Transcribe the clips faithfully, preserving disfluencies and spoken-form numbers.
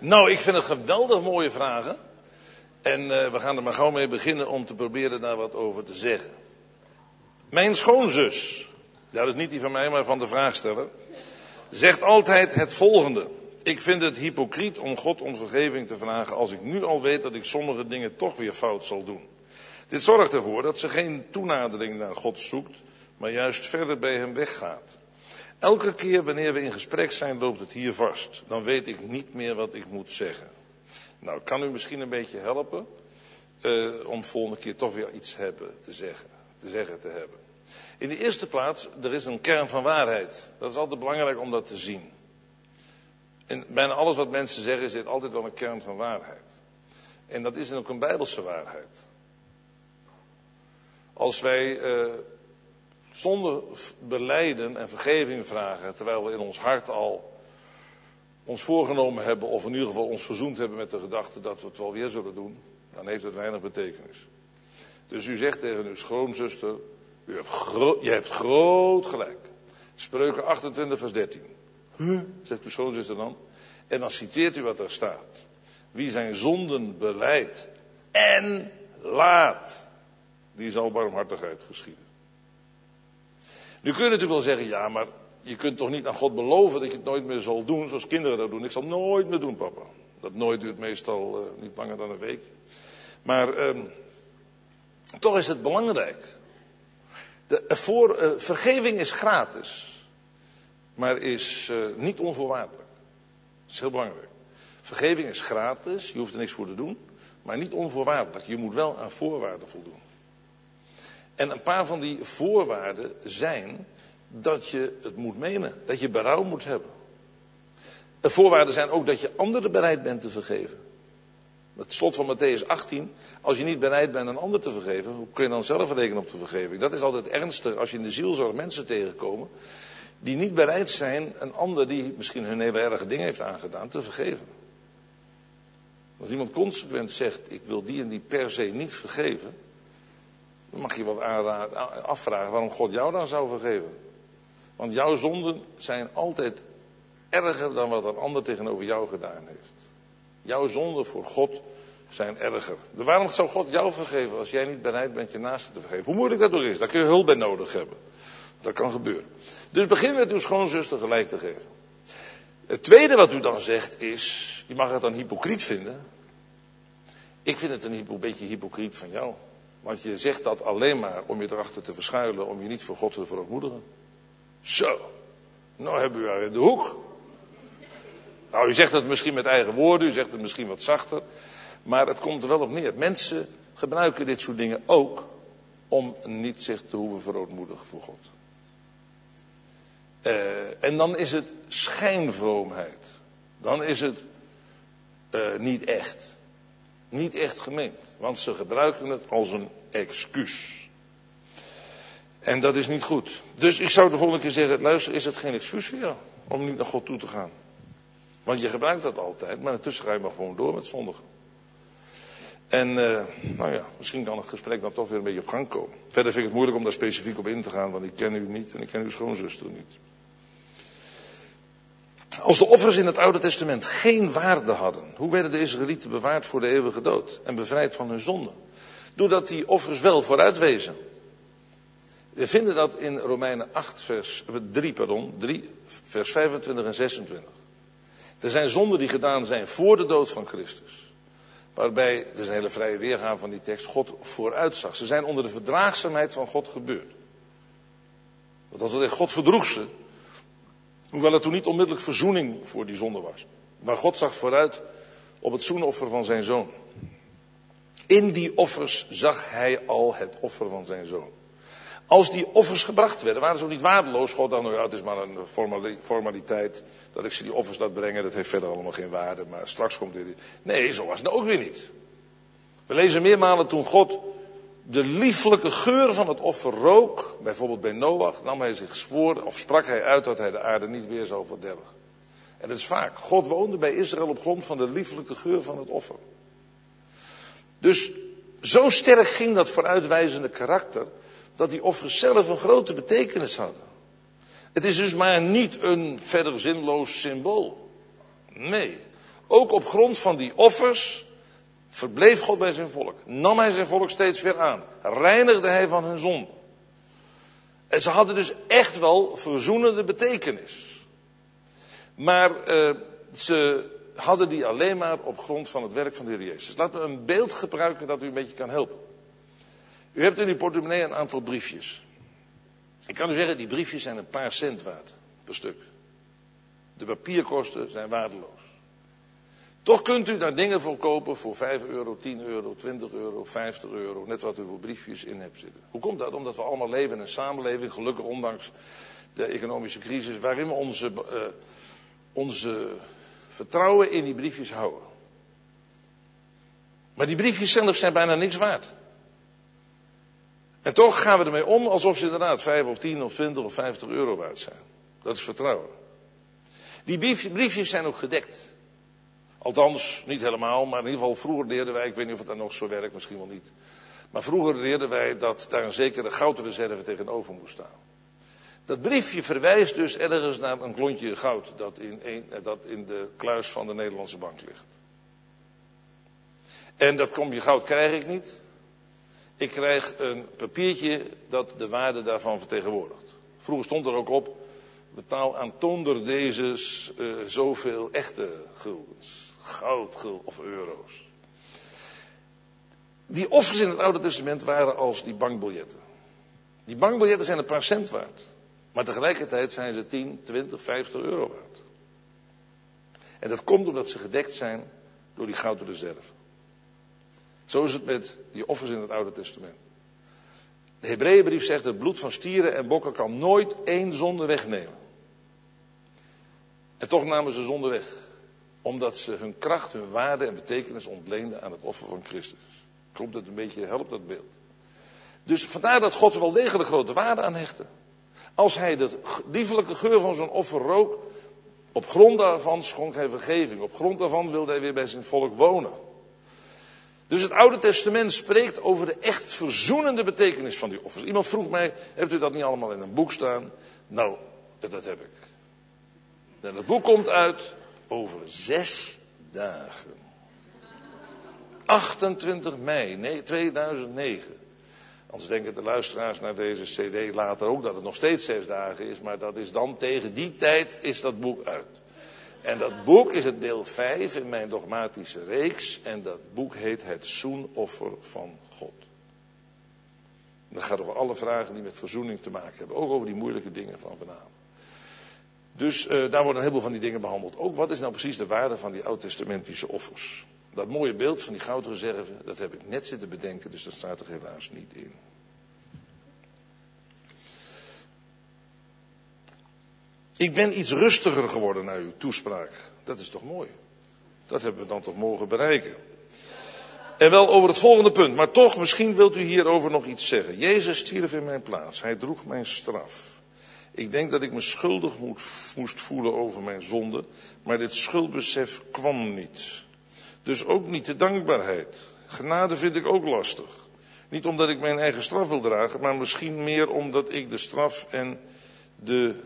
Nou, ik vind het geweldig mooie vragen. En uh, we gaan er maar gauw mee beginnen om te proberen daar wat over te zeggen. Mijn schoonzus, ja, dat is niet die van mij, maar van de vraagsteller, zegt altijd het volgende. Ik vind het hypocriet om God om vergeving te vragen als ik nu al weet dat ik sommige dingen toch weer fout zal doen. Dit zorgt ervoor dat ze geen toenadering naar God zoekt, maar juist verder bij hem weggaat. Elke keer wanneer we in gesprek zijn, loopt het hier vast. Dan weet ik niet meer wat ik moet zeggen. Nou, kan u misschien een beetje helpen uh, om volgende keer toch weer iets hebben te zeggen, te zeggen te hebben. In de eerste plaats, er is een kern van waarheid. Dat is altijd belangrijk om dat te zien. In bijna alles wat mensen zeggen, is dit altijd wel een kern van waarheid. En dat is ook een Bijbelse waarheid. Als wij uh, zonde belijden en vergeving vragen, terwijl we in ons hart al ons voorgenomen hebben, of in ieder geval ons verzoend hebben met de gedachte dat we het wel weer zullen doen, dan heeft het weinig betekenis. Dus u zegt tegen uw schoonzuster, u hebt gro- je hebt groot gelijk. Spreuken achtentwintig vers dertien. Huh? Zegt uw schoonzuster dan. En dan citeert u wat er staat. Wie zijn zonden belijdt en laat, die zal barmhartigheid geschieden. Nu kun je natuurlijk wel zeggen, ja, maar je kunt toch niet aan God beloven dat je het nooit meer zal doen, zoals kinderen dat doen. Ik zal nooit meer doen, papa. Dat nooit duurt meestal uh, niet langer dan een week. Maar uh, toch is het belangrijk. De, voor, uh, vergeving is gratis, maar is uh, niet onvoorwaardelijk. Dat is heel belangrijk. Vergeving is gratis, je hoeft er niks voor te doen, maar niet onvoorwaardelijk. Je moet wel aan voorwaarden voldoen. En een paar van die voorwaarden zijn dat je het moet menen, dat je berouw moet hebben. De voorwaarden zijn ook dat je anderen bereid bent te vergeven. Het slot van Matthäus achttien, als je niet bereid bent een ander te vergeven, hoe kun je dan zelf rekenen op de vergeving? Dat is altijd ernstig als je in de zielzorg mensen tegenkomen die niet bereid zijn een ander die misschien hun hele erge dingen heeft aangedaan te vergeven. Als iemand consequent zegt, ik wil die en die per se niet vergeven, dan mag je wel aanraden, afvragen waarom God jou dan zou vergeven. Want jouw zonden zijn altijd erger dan wat een ander tegenover jou gedaan heeft. Jouw zonden voor God zijn erger. Waarom zou God jou vergeven als jij niet bereid bent je naaste te vergeven? Hoe moeilijk dat ook is, daar kun je hulp bij nodig hebben. Dat kan gebeuren. Dus begin met uw schoonzuster gelijk te geven. Het tweede wat u dan zegt is, je mag het dan hypocriet vinden. Ik vind het een hypo, beetje hypocriet van jou. Want je zegt dat alleen maar om je erachter te verschuilen, om je niet voor God te verootmoedigen. Zo, nou hebben we haar in de hoek. Nou, u zegt het misschien met eigen woorden, u zegt het misschien wat zachter. Maar het komt er wel op neer. Mensen gebruiken dit soort dingen ook om niet zich te hoeven verootmoedigen voor God. Uh, en dan is het schijnvroomheid. Dan is het uh, niet echt. Niet echt gemeend. Want ze gebruiken het als een excuus. En dat is niet goed. Dus ik zou de volgende keer zeggen, luister, is het geen excuus voor jou om niet naar God toe te gaan? Want je gebruikt dat altijd, maar intussen ga je maar gewoon door met zondigen. En, uh, nou ja, misschien kan het gesprek dan toch weer een beetje op gang komen. Verder vind ik het moeilijk om daar specifiek op in te gaan, want ik ken u niet en ik ken uw schoonzuster niet. Als de offers in het Oude Testament geen waarde hadden, hoe werden de Israëlieten bewaard voor de eeuwige dood en bevrijd van hun zonden? Doordat die offers wel vooruitwezen. We vinden dat in Romeinen acht, vers drie, pardon, drie, vers vijfentwintig en zesentwintig. Er zijn zonden die gedaan zijn voor de dood van Christus. Waarbij, er is een hele vrije weergave van die tekst, God vooruitzag. Ze zijn onder de verdraagzaamheid van God gebeurd. Want als het God verdroeg ze, hoewel het toen niet onmiddellijk verzoening voor die zonde was. Maar God zag vooruit op het zoenoffer van zijn zoon. In die offers zag hij al het offer van zijn zoon. Als die offers gebracht werden, waren ze ook niet waardeloos. God dacht, nou ja, het is maar een formaliteit dat ik ze die offers laat brengen. Dat heeft verder allemaal geen waarde, maar straks komt dit. Nee, zo was het ook weer niet. We lezen meermalen toen God de lieflijke geur van het offer rook, bijvoorbeeld bij Noach, nam hij zich voor, of sprak hij uit dat hij de aarde niet weer zou verdelgen. En dat is vaak. God woonde bij Israël op grond van de lieflijke geur van het offer. Dus zo sterk ging dat vooruitwijzende karakter, dat die offers zelf een grote betekenis hadden. Het is dus maar niet een verder zinloos symbool. Nee, Ook op grond van die offers verbleef God bij zijn volk. Nam hij zijn volk steeds weer aan. Reinigde hij van hun zonde. En ze hadden dus echt wel verzoenende betekenis. Maar uh, ze hadden die alleen maar op grond van het werk van de Heer Jezus. Laten we een beeld gebruiken dat u een beetje kan helpen. U hebt in uw portemonnee een aantal briefjes. Ik kan u zeggen, die briefjes zijn een paar cent waard per stuk. De papierkosten zijn waardeloos. Toch kunt u daar dingen voor kopen voor vijf euro, tien euro, twintig euro, vijftig euro. Net wat u voor briefjes in hebt zitten. Hoe komt dat? Omdat we allemaal leven in een samenleving, gelukkig ondanks de economische crisis, waarin we onze, uh, onze vertrouwen in die briefjes houden. Maar die briefjes zelf zijn bijna niks waard. En toch gaan we ermee om alsof ze inderdaad vijf of tien of twintig of vijftig euro waard zijn. Dat is vertrouwen. Die briefjes zijn ook gedekt. Althans, niet helemaal, maar in ieder geval vroeger leerden wij, ik weet niet of het dan nog zo werkt, misschien wel niet. Maar vroeger leerden wij dat daar een zekere goudreserve tegenover moest staan. Dat briefje verwijst dus ergens naar een klontje goud dat in, een, dat in de kluis van de Nederlandse bank ligt. En dat klompje goud krijg ik niet. Ik krijg een papiertje dat de waarde daarvan vertegenwoordigt. Vroeger stond er ook op, betaal aantoonder deze uh, zoveel echte guldens. Goud, guld of euro's. Die offers in het Oude Testament waren als die bankbiljetten. Die bankbiljetten zijn een paar cent waard. Maar tegelijkertijd zijn ze tien, twintig, vijftig euro waard. En dat komt omdat ze gedekt zijn door die gouden reserve. Zo is het met die offers in het Oude Testament. De Hebreeënbrief zegt, het bloed van stieren en bokken kan nooit één zonde wegnemen. En toch namen ze zonde weg. Omdat ze hun kracht, hun waarde en betekenis ontleenden aan het offer van Christus. Klopt dat een beetje, helpt dat beeld. Dus vandaar dat God er wel degelijk grote waarde aan hechtte. Als hij de liefelijke geur van zo'n offer rook, op grond daarvan schonk hij vergeving. Op grond daarvan wilde hij weer bij zijn volk wonen. Dus het Oude Testament spreekt over de echt verzoenende betekenis van die offers. Iemand vroeg mij, hebt u dat niet allemaal in een boek staan? Nou, dat heb ik. En het boek komt uit over zes dagen. achtentwintig mei tweeduizend negen. Anders denken de luisteraars naar deze cd later ook dat het nog steeds zes dagen is. Maar dat is dan tegen die tijd is dat boek uit. En dat boek is het deel vijf in mijn dogmatische reeks. En dat boek heet Het Zoenoffer van God. Dat gaat over alle vragen die met verzoening te maken hebben. Ook over die moeilijke dingen van vanavond. Dus uh, daar worden een heleboel van die dingen behandeld. Ook wat is nou precies de waarde van die oud-testamentische offers? Dat mooie beeld van die goudreserve, dat heb ik net zitten bedenken, dus dat staat er helaas niet in. Ik ben iets rustiger geworden na uw toespraak. Dat is toch mooi? Dat hebben we dan toch mogen bereiken. En wel over het volgende punt, maar toch, misschien wilt u hierover nog iets zeggen. Jezus stierf in mijn plaats, hij droeg mijn straf. Ik denk dat ik me schuldig moest voelen over mijn zonde, maar dit schuldbesef kwam niet. Dus ook niet de dankbaarheid. Genade vind ik ook lastig. Niet omdat ik mijn eigen straf wil dragen, maar misschien meer omdat ik de straf en de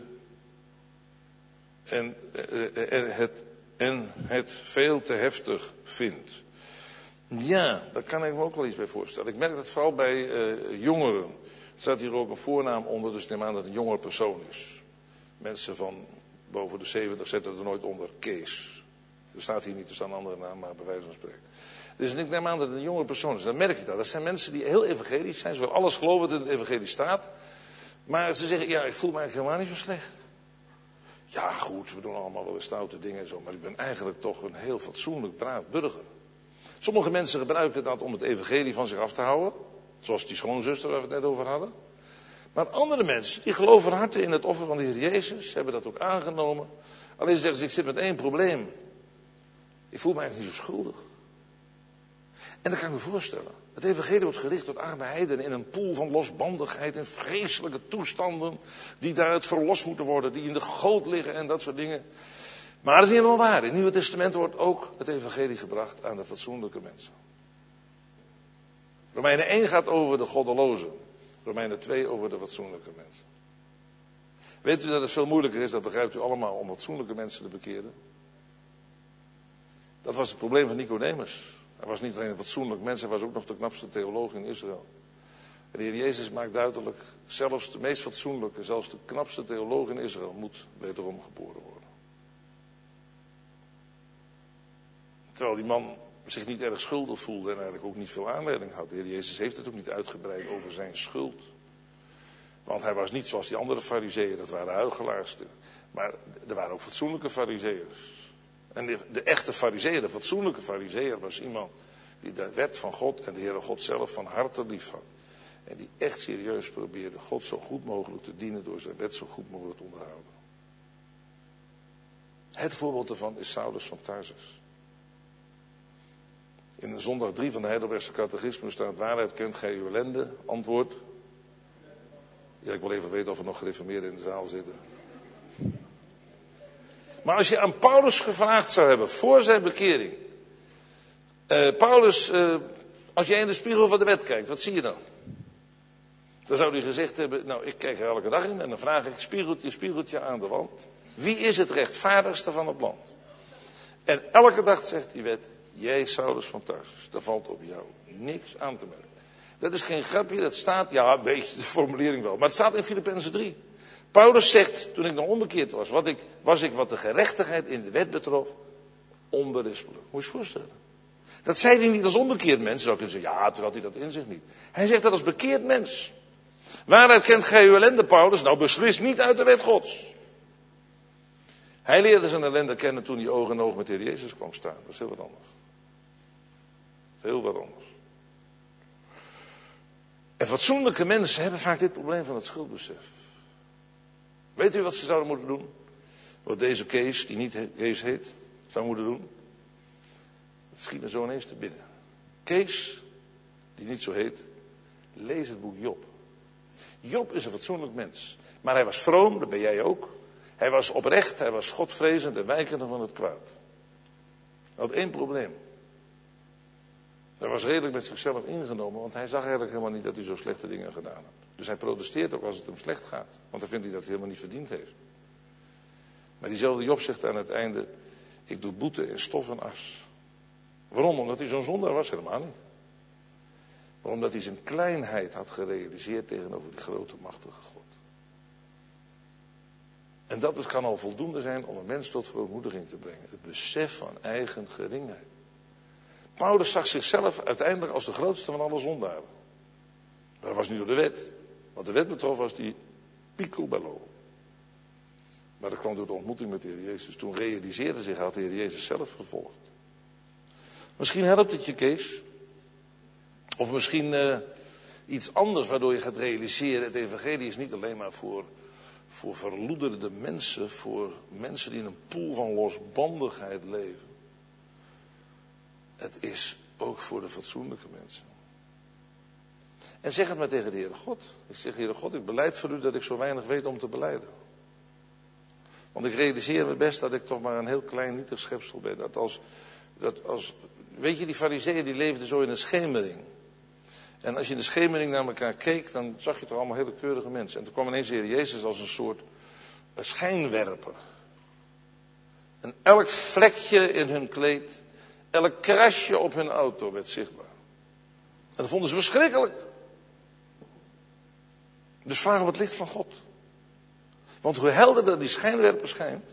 en, en, het, en het veel te heftig vind. Ja, daar kan ik me ook wel iets bij voorstellen. Ik merk dat vooral bij uh, jongeren. Er staat hier ook een voornaam onder, dus ik neem aan dat het een jongere persoon is. Mensen van boven de zeventig zetten er nooit onder Kees. Er staat hier niet, er staan andere namen, maar bij wijze van spreken. Dus ik neem aan dat het een jongere persoon is. Dan merk je dat. Dat zijn mensen die heel evangelisch zijn. Ze willen alles geloven wat in het evangelie staat. Maar ze zeggen, ja, ik voel me eigenlijk helemaal niet zo slecht. Ja, goed, we doen allemaal wel eens stoute dingen en zo. Maar ik ben eigenlijk toch een heel fatsoenlijk, braaf burger. Sommige mensen gebruiken dat om het evangelie van zich af te houden. Zoals die schoonzuster waar we het net over hadden. Maar andere mensen, die geloven van harte in het offer van de Heer Jezus. Hebben dat ook aangenomen. Alleen zeggen ze, ik zit met één probleem. Ik voel me eigenlijk niet zo schuldig. En dat kan ik me voorstellen. Het evangelie wordt gericht tot arme heidenen in een poel van losbandigheid en vreselijke toestanden die daaruit verlost moeten worden, die in de goot liggen en dat soort dingen. Maar dat is niet helemaal waar. In het Nieuwe Testament wordt ook het evangelie gebracht aan de fatsoenlijke mensen. Romeinen één gaat over de goddelozen. Romeinen twee over de fatsoenlijke mensen. Weet u dat het veel moeilijker is, dat begrijpt u allemaal, om fatsoenlijke mensen te bekeren? Dat was het probleem van Nicodemus. Hij was niet alleen een fatsoenlijk mens, hij was ook nog de knapste theoloog in Israël. En de Heer Jezus maakt duidelijk, zelfs de meest fatsoenlijke, zelfs de knapste theoloog in Israël moet wederom geboren worden. Terwijl die man zich niet erg schuldig voelde en eigenlijk ook niet veel aanleiding had. De Heer Jezus heeft het ook niet uitgebreid over zijn schuld. Want hij was niet zoals die andere farizeeën, dat waren huichelaars. Maar er waren ook fatsoenlijke farizeeërs. En de, de echte farizeeër, de fatsoenlijke farizeeër, was iemand die de wet van God en de Heere God zelf van harte lief had. En die echt serieus probeerde God zo goed mogelijk te dienen door zijn wet zo goed mogelijk te onderhouden. Het voorbeeld daarvan is Saulus van Tarsus. In zondag drie van de Heidelbergse catechismus staat: waarheid kent gij uw ellende? Antwoord. Ja, ik wil even weten of er nog gereformeerden in de zaal zitten. Maar als je aan Paulus gevraagd zou hebben voor zijn bekering. Uh, Paulus, uh, als jij in de spiegel van de wet kijkt, wat zie je dan? Dan zou hij gezegd hebben, nou ik kijk er elke dag in en dan vraag ik spiegeltje, spiegeltje aan de wand. Wie is het rechtvaardigste van het land? En elke dag zegt die wet, jij Saulus van Tarsus, daar valt op jou niks aan te merken. Dat is geen grapje, dat staat, ja een beetje de formulering wel, maar het staat in Filippenzen drie. Paulus zegt, toen ik nog onbekeerd was, wat ik, was ik wat de gerechtigheid in de wet betrof, onberispelijk. Moet je je voorstellen. Dat zei hij niet als onbekeerd mens. Zou kunnen zeggen, ja, toen had hij dat in zich niet. Hij zegt dat als bekeerd mens. Waaruit kent gij uw ellende, Paulus? Nou, beslist niet uit de wet Gods. Hij leerde zijn ellende kennen toen hij oog in oog met de Heer Jezus kwam staan. Dat is heel wat anders. Heel wat anders. En fatsoenlijke mensen hebben vaak dit probleem van het schuldbesef. Weet u wat ze zouden moeten doen? Wat deze Kees, die niet Kees heet, zou moeten doen? Het schiet me zo ineens te binnen. Kees, die niet zo heet, lees het boek Job. Job is een fatsoenlijk mens. Maar hij was vroom, dat ben jij ook. Hij was oprecht, hij was godvrezend en wijkende van het kwaad. Hij had één probleem. Hij was redelijk met zichzelf ingenomen, want hij zag eigenlijk helemaal niet dat hij zo slechte dingen gedaan had. Dus hij protesteert ook als het hem slecht gaat. Want dan vindt hij dat hij helemaal niet verdiend heeft. Maar diezelfde Job zegt aan het einde, ik doe boete in stof en as. Waarom? Omdat hij zo'n zondaar was? Helemaal niet. Maar omdat hij zijn kleinheid had gerealiseerd tegenover die grote machtige God. En dat kan al voldoende zijn om een mens tot verootmoediging te brengen. Het besef van eigen geringheid. Paulus zag zichzelf uiteindelijk als de grootste van alle zondaren. Maar dat was niet door de wet. Wat de wet betrof was die picobello. Maar dat kwam door de ontmoeting met de Heer Jezus. Toen realiseerde zich, hij had de Heer Jezus zelf gevolgd. Misschien helpt het je, Kees. Of misschien uh, iets anders waardoor je gaat realiseren. Het evangelie is niet alleen maar voor, voor verloederde mensen. Voor mensen die in een poel van losbandigheid leven. Het is ook voor de fatsoenlijke mensen. En zeg het maar tegen de Heere God. Ik zeg, Heere God, ik belijd voor u dat ik zo weinig weet om te belijden. Want ik realiseer me best dat ik toch maar een heel klein nietig schepsel ben. Dat als, dat als, weet je, die farizeeën die leefden zo in de schemering. En als je in de schemering naar elkaar keek, dan zag je toch allemaal hele keurige mensen. En toen kwam ineens de Heer Jezus als een soort schijnwerper. En elk vlekje in hun kleed, elk krasje op hun auto werd zichtbaar. En dat vonden ze verschrikkelijk. Dus vraag om het licht van God. Want hoe helderder die schijnwerper schijnt,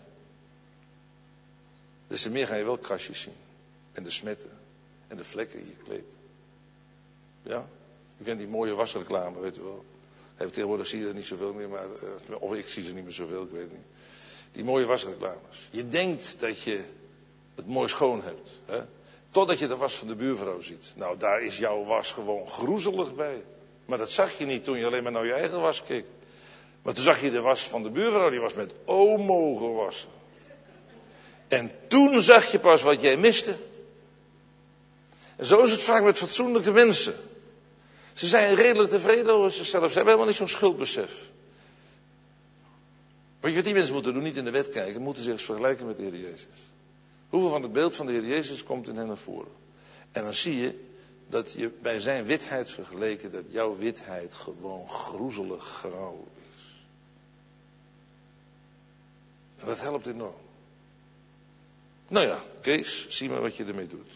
des te meer ga je wel krasjes zien. En de smetten. En de vlekken in je kleed. Ja? U kent die mooie wasreclame, weet u wel. Even tegenwoordig zie je er niet zoveel meer, maar, uh, of ik zie ze niet meer zoveel, ik weet het niet. Die mooie wasreclames. Je denkt dat je het mooi schoon hebt. Hè? Totdat je de was van de buurvrouw ziet. Nou, daar is jouw was gewoon groezelig bij. Maar dat zag je niet toen je alleen maar naar je eigen was keek. Maar toen zag je de was van de buurvrouw, die was met omo gewassen. En toen zag je pas wat jij miste. En zo is het vaak met fatsoenlijke mensen. Ze zijn redelijk tevreden over zichzelf. Ze hebben helemaal niet zo'n schuldbesef. Weet je wat die mensen moeten doen? Niet in de wet kijken, moeten zich eens vergelijken met de Heer Jezus. Hoeveel van het beeld van de Heer Jezus komt in hen naar voren? En dan zie je dat je bij zijn witheid vergeleken, dat jouw witheid gewoon groezelig grauw is. En dat helpt enorm. Nou ja, Kees, zie maar wat je ermee doet.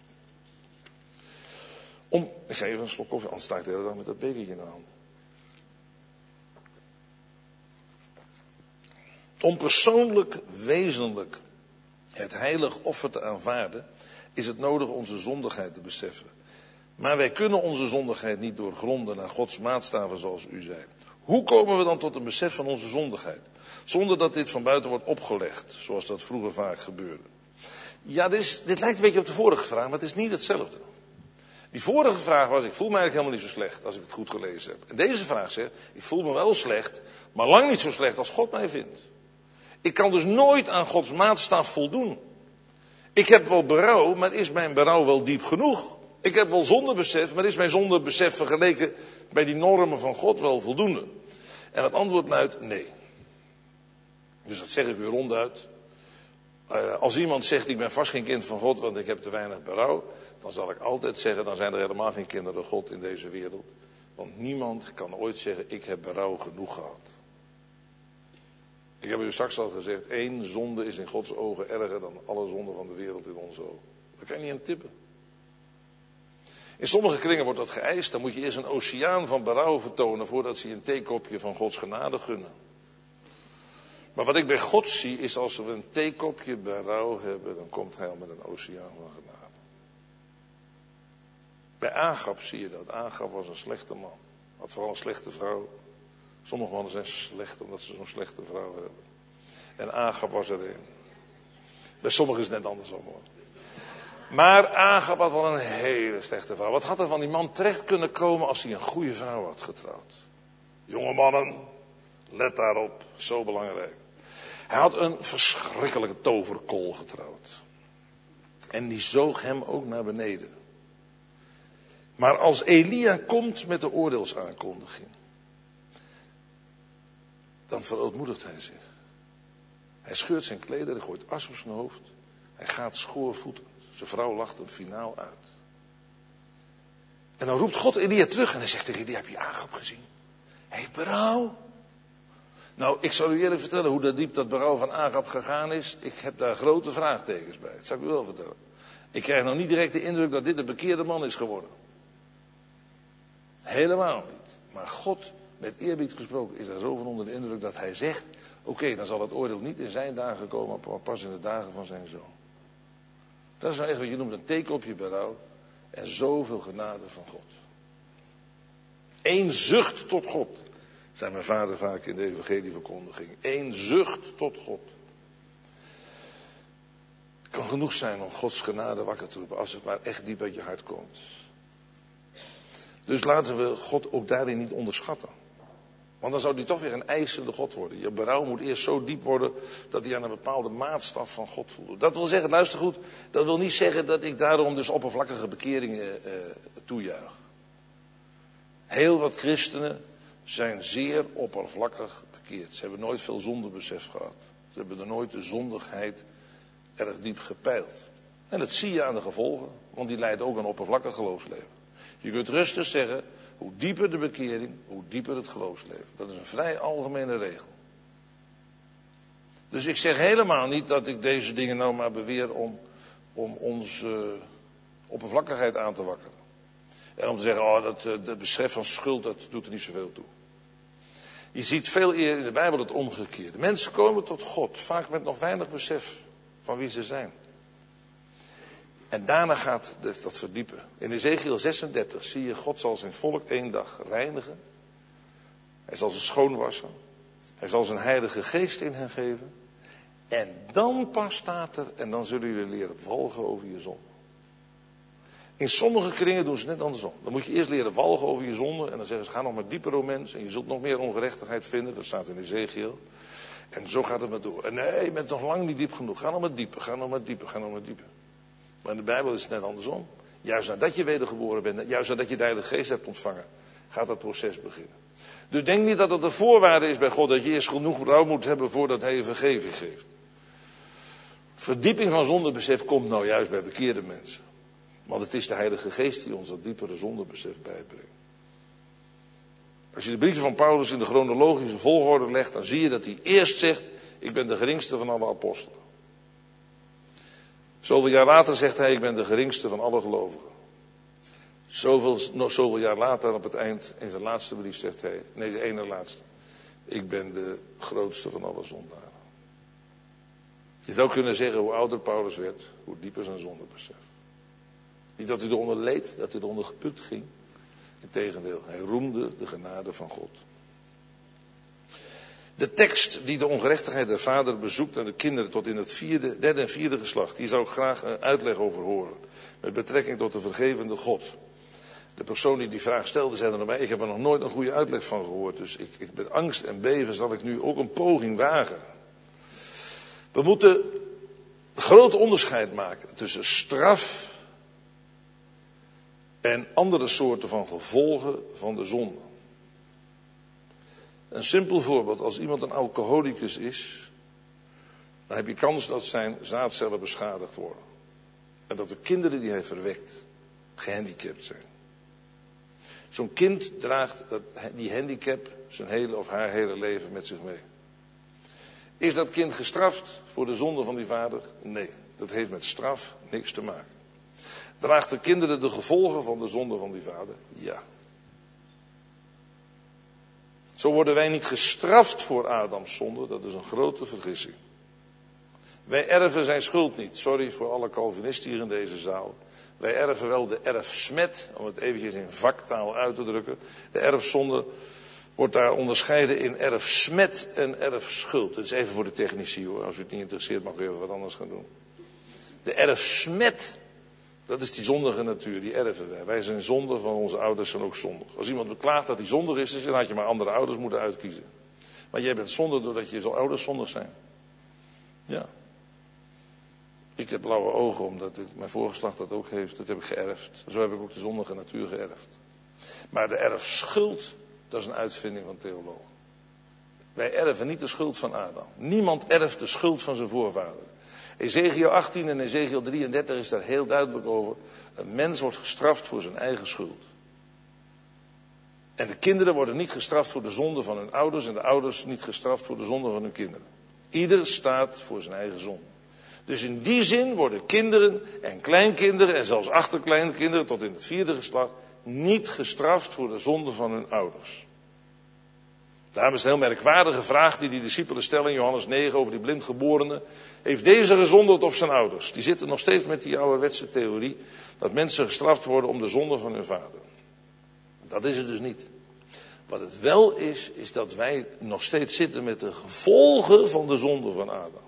Om, ik ga even een slok koffie, anders sta ik de hele dag met dat bekertje in de hand. Om persoonlijk, wezenlijk het heilig offer te aanvaarden, is het nodig onze zondigheid te beseffen. Maar wij kunnen onze zondigheid niet doorgronden naar Gods maatstaven zoals u zei. Hoe komen we dan tot een besef van onze zondigheid? Zonder dat dit van buiten wordt opgelegd, zoals dat vroeger vaak gebeurde. Ja, dit, is, dit lijkt een beetje op de vorige vraag, maar het is niet hetzelfde. Die vorige vraag was, ik voel me eigenlijk helemaal niet zo slecht als ik het goed gelezen heb. En deze vraag zegt, ik voel me wel slecht, maar lang niet zo slecht als God mij vindt. Ik kan dus nooit aan Gods maatstaf voldoen. Ik heb wel berouw, maar is mijn berouw wel diep genoeg? Ik heb wel zondebesef, maar is mijn zondebesef vergeleken bij die normen van God wel voldoende? En het antwoord luidt nee. Dus dat zeg ik u ronduit. Uh, als iemand zegt, ik ben vast geen kind van God, want ik heb te weinig berouw, dan zal ik altijd zeggen, dan zijn er helemaal geen kinderen van God in deze wereld. Want niemand kan ooit zeggen, ik heb berouw genoeg gehad. Ik heb u straks al gezegd, één zonde is in Gods ogen erger dan alle zonden van de wereld in onze ogen. Daar kan je niet aan tippen. In sommige kringen wordt dat geëist, dan moet je eerst een oceaan van berouw vertonen voordat ze je een theekopje van Gods genade gunnen. Maar wat ik bij God zie is als we een theekopje berouw hebben, dan komt hij al met een oceaan van genade. Bij Agab zie je dat. Agab was een slechte man. Had vooral een slechte vrouw. Sommige mannen zijn slecht omdat ze zo'n slechte vrouw hebben. En Agab was er een. Bij sommigen is het net andersom hoor. Maar Agab had wel een hele slechte vrouw. Wat had er van die man terecht kunnen komen als hij een goede vrouw had getrouwd? Jonge mannen, let daarop, zo belangrijk. Hij had een verschrikkelijke toverkool getrouwd. En die zoog hem ook naar beneden. Maar als Elia komt met de oordeelsaankondiging, dan verootmoedigt hij zich. Hij scheurt zijn kleder, hij gooit as op zijn hoofd. Hij gaat schoorvoetend. Zijn vrouw lacht hem finaal uit. En dan roept God Elia terug en hij zegt tegen Elia, heb je Agab gezien? Hij heeft berouw. Nou, ik zal u eerlijk vertellen hoe dat diep dat berouw van Agab gegaan is. Ik heb daar grote vraagtekens bij. Dat zal ik u wel vertellen. Ik krijg nog niet direct de indruk dat dit een bekeerde man is geworden. Helemaal niet. Maar God, met eerbied gesproken, is daar zo van onder de indruk dat hij zegt, oké, okay, dan zal het oordeel niet in zijn dagen komen, maar pas in de dagen van zijn zoon. Dat is nou echt wat je noemt een theekopje berouw en zoveel genade van God. Eén zucht tot God, zei mijn vader vaak in de evangelieverkondiging. Eén zucht tot God. Het kan genoeg zijn om Gods genade wakker te roepen als het maar echt diep uit je hart komt. Dus laten we God ook daarin niet onderschatten. Want dan zou hij toch weer een eisende God worden. Je berouw moet eerst zo diep worden dat hij aan een bepaalde maatstaf van God voldoet. Dat wil zeggen, luister goed, dat wil niet zeggen dat ik daarom dus oppervlakkige bekeringen eh, toejuich. Heel wat christenen zijn zeer oppervlakkig bekeerd. Ze hebben nooit veel zondebesef gehad. Ze hebben er nooit de zondigheid erg diep gepeild. En dat zie je aan de gevolgen, want die leidt ook een oppervlakkig geloofsleven. Je kunt rustig zeggen, hoe dieper de bekering, hoe dieper het geloofsleven. Dat is een vrij algemene regel. Dus ik zeg helemaal niet dat ik deze dingen nou maar beweer om, om onze uh, oppervlakkigheid aan te wakkeren. En om te zeggen, oh, dat, uh, dat besef van schuld, dat doet er niet zoveel toe. Je ziet veel eerder in de Bijbel het omgekeerde. Mensen komen tot God, vaak met nog weinig besef van wie ze zijn. En daarna gaat dat verdiepen. In Ezekiel zesendertig zie je, God zal zijn volk één dag reinigen. Hij zal ze schoonwassen. Hij zal zijn heilige geest in hen geven. En dan pas staat er, en dan zullen jullie leren walgen over je zonde. In sommige kringen doen ze net andersom. Dan moet je eerst leren walgen over je zonde. En dan zeggen ze, ga nog maar dieper, o mens. En je zult nog meer ongerechtigheid vinden. Dat staat in Ezekiel. En zo gaat het maar door. En nee, je bent nog lang niet diep genoeg. Ga nog maar dieper, ga nog maar dieper, ga nog maar dieper. Maar in de Bijbel is het net andersom. Juist nadat je wedergeboren bent, juist nadat je de Heilige Geest hebt ontvangen, gaat dat proces beginnen. Dus denk niet dat het een voorwaarde is bij God dat je eerst genoeg berouw moet hebben voordat hij je vergeving geeft. Verdieping van zondebesef komt nou juist bij bekeerde mensen. Want het is de Heilige Geest die ons dat diepere zondebesef bijbrengt. Als je de brieven van Paulus in de chronologische volgorde legt, dan zie je dat hij eerst zegt, ik ben de geringste van alle apostelen. Zoveel jaar later zegt hij, ik ben de geringste van alle gelovigen. Zoveel, nog zoveel jaar later, op het eind, in zijn laatste brief zegt hij, nee, de ene laatste. Ik ben de grootste van alle zondaren. Je zou kunnen zeggen, hoe ouder Paulus werd, hoe dieper zijn zondebesef. Niet dat hij eronder leed, dat hij eronder gebukt ging. Integendeel, hij roemde de genade van God. De tekst die de ongerechtigheid der vader bezoekt aan de kinderen tot in het vierde, derde en vierde geslacht, hier zou ik graag een uitleg over horen. Met betrekking tot de vergevende God. De persoon die die vraag stelde, zei er mij, ik heb er nog nooit een goede uitleg van gehoord. Dus ik, ik met angst en beven zal ik nu ook een poging wagen. We moeten een groot onderscheid maken tussen straf en andere soorten van gevolgen van de zonde. Een simpel voorbeeld, als iemand een alcoholicus is, dan heb je kans dat zijn zaadcellen beschadigd worden. En dat de kinderen die hij verwekt gehandicapt zijn. Zo'n kind draagt dat, die handicap zijn hele of haar hele leven met zich mee. Is dat kind gestraft voor de zonde van die vader? Nee, dat heeft met straf niks te maken. Draagt de kinderen de gevolgen van de zonde van die vader? Ja. Zo worden wij niet gestraft voor Adams zonde, dat is een grote vergissing. Wij erven zijn schuld niet. Sorry voor alle Calvinisten hier in deze zaal. Wij erven wel de erfsmet, om het eventjes in vaktaal uit te drukken. De erfzonde wordt daar onderscheiden in erfsmet en erfschuld. Dat is even voor de technici hoor. Als u het niet interesseert mag u even wat anders gaan doen. De erfsmet, dat is die zondige natuur, die erven wij. Wij zijn zondig, van onze ouders zijn ook zondig. Als iemand beklaagt dat hij zondig is, dan had je maar andere ouders moeten uitkiezen. Maar jij bent zondig doordat je ouders zondig zijn. Ja. Ik heb blauwe ogen omdat ik, mijn voorgeslacht dat ook heeft. Dat heb ik geërfd. Zo heb ik ook de zondige natuur geërfd. Maar de erfschuld, dat is een uitvinding van theologen. Wij erven niet de schuld van Adam. Niemand erft de schuld van zijn voorvader. Ezekiel achttien en Ezekiel drieëndertig is daar heel duidelijk over. Een mens wordt gestraft voor zijn eigen schuld. En de kinderen worden niet gestraft voor de zonde van hun ouders. En de ouders niet gestraft voor de zonde van hun kinderen. Ieder staat voor zijn eigen zonde. Dus in die zin worden kinderen en kleinkinderen en zelfs achterkleinkinderen tot in het vierde geslacht niet gestraft voor de zonde van hun ouders. Daarom is het een heel merkwaardige vraag die die discipelen stellen in Johannes negen over die blindgeborene. Heeft deze gezondigd of zijn ouders? Die zitten nog steeds met die ouderwetse theorie dat mensen gestraft worden om de zonde van hun vader. Dat is het dus niet. Wat het wel is, is dat wij nog steeds zitten met de gevolgen van de zonde van Adam.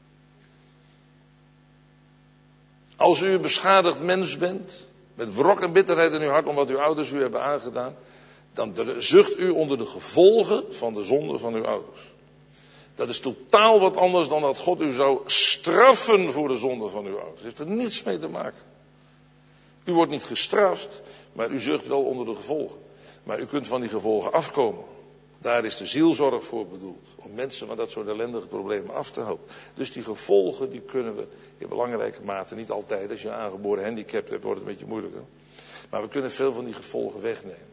Als u een beschadigd mens bent, met wrok en bitterheid in uw hart om wat uw ouders u hebben aangedaan, dan zucht u onder de gevolgen van de zonde van uw ouders. Dat is totaal wat anders dan dat God u zou straffen voor de zonde van uw ouders. Het heeft er niets mee te maken. U wordt niet gestraft, maar u zucht wel onder de gevolgen. Maar u kunt van die gevolgen afkomen. Daar is de zielzorg voor bedoeld. Om mensen van dat soort ellendige problemen af te helpen. Dus die gevolgen die kunnen we in belangrijke mate, niet altijd. Als je een aangeboren handicap hebt wordt het een beetje moeilijker. Maar we kunnen veel van die gevolgen wegnemen.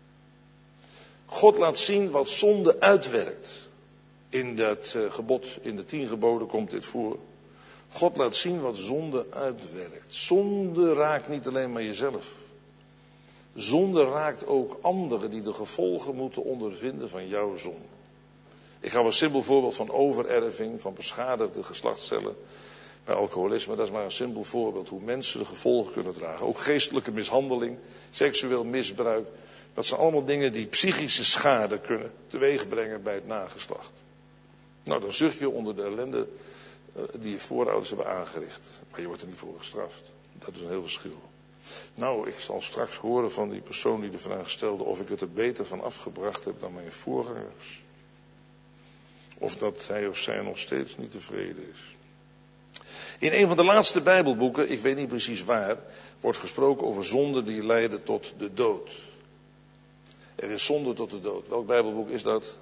God laat zien wat zonde uitwerkt. In dat uh, gebod, in de tien geboden komt dit voor. God laat zien wat zonde uitwerkt. Zonde raakt niet alleen maar jezelf. Zonde raakt ook anderen die de gevolgen moeten ondervinden van jouw zonde. Ik gaf een simpel voorbeeld van overerving, van beschadigde geslachtscellen bij alcoholisme. Dat is maar een simpel voorbeeld hoe mensen de gevolgen kunnen dragen. Ook geestelijke mishandeling, seksueel misbruik. Dat zijn allemaal dingen die psychische schade kunnen teweegbrengen bij het nageslacht. Nou, dan zucht je onder de ellende uh, die je voorouders hebben aangericht. Maar je wordt er niet voor gestraft. Dat is een heel verschil. Nou, ik zal straks horen van die persoon die de vraag stelde of ik het er beter van afgebracht heb dan mijn voorgangers. Of dat hij of zij nog steeds niet tevreden is. In een van de laatste Bijbelboeken, ik weet niet precies waar, wordt gesproken over zonden die leiden tot de dood. Er is zonde tot de dood. Welk Bijbelboek is dat?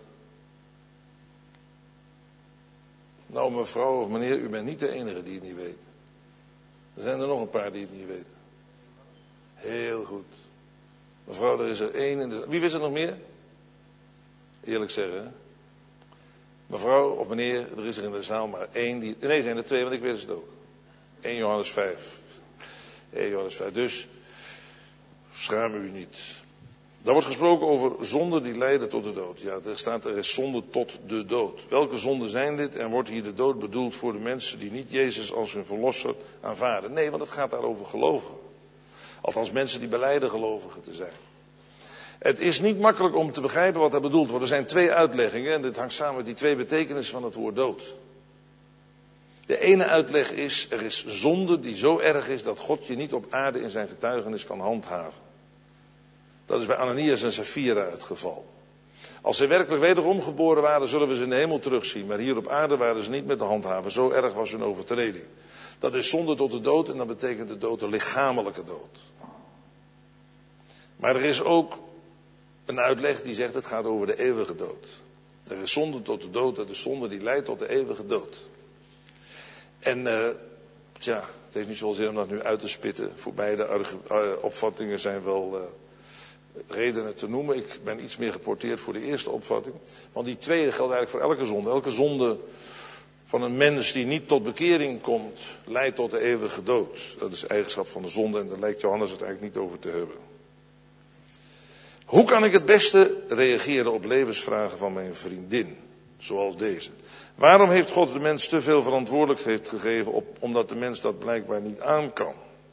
Nou, mevrouw of meneer, u bent niet de enige die het niet weet. Er zijn er nog een paar die het niet weten. Heel goed. Mevrouw, er is er één in de... Wie wist er nog meer? Eerlijk zeggen, hè? Mevrouw of meneer, er is er in de zaal maar één die... Nee, er zijn er twee, want ik weet het ook. eerste Johannes vijf. eerste Johannes vijf. Dus schaam u niet. Daar wordt gesproken over zonden die leiden tot de dood. Ja, er staat er is zonde tot de dood. Welke zonden zijn dit? En wordt hier de dood bedoeld voor de mensen die niet Jezus als hun verlosser aanvaarden? Nee, want het gaat daar over gelovigen. Althans mensen die belijden gelovigen te zijn. Het is niet makkelijk om te begrijpen wat er bedoeld wordt. Er zijn twee uitleggingen en dit hangt samen met die twee betekenissen van het woord dood. De ene uitleg is, er is zonde die zo erg is dat God je niet op aarde in zijn getuigenis kan handhaven. Dat is bij Ananias en Safira het geval. Als ze werkelijk wederom geboren waren, zullen we ze in de hemel terugzien. Maar hier op aarde waren ze niet met de handhaven. Zo erg was hun overtreding. Dat is zonde tot de dood en dat betekent de dood de lichamelijke dood. Maar er is ook een uitleg die zegt het gaat over de eeuwige dood. Er is zonde tot de dood, dat is zonde die leidt tot de eeuwige dood. En uh, tja, het heeft niet zoveel zin om dat nu uit te spitten. Voor beide uh, opvattingen zijn wel uh, redenen te noemen. Ik ben iets meer geporteerd voor de eerste opvatting. Want die tweede geldt eigenlijk voor elke zonde. Elke zonde van een mens die niet tot bekering komt, leidt tot de eeuwige dood. Dat is de eigenschap van de zonde en daar lijkt Johannes het eigenlijk niet over te hebben. Hoe kan ik het beste reageren op levensvragen van mijn vriendin, zoals deze? Waarom heeft God de mens te veel verantwoordelijkheid gegeven op, omdat de mens dat blijkbaar niet aan kan?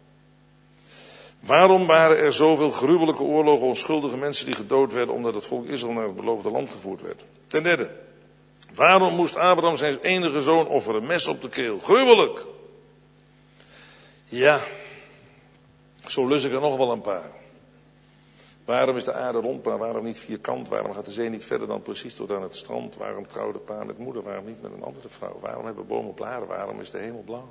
Waarom waren er zoveel gruwelijke oorlogen, onschuldige mensen die gedood werden omdat het volk Israël naar het beloofde land gevoerd werd? Ten derde, waarom moest Abraham zijn enige zoon offeren, mes op de keel? Gruwelijk! Ja, zo lus ik er nog wel een paar. Waarom is de aarde rond, maar waarom niet vierkant? Waarom gaat de zee niet verder dan precies tot aan het strand? Waarom trouwde pa met moeder? Waarom niet met een andere vrouw? Waarom hebben bomen blaren? Waarom is de hemel blauw?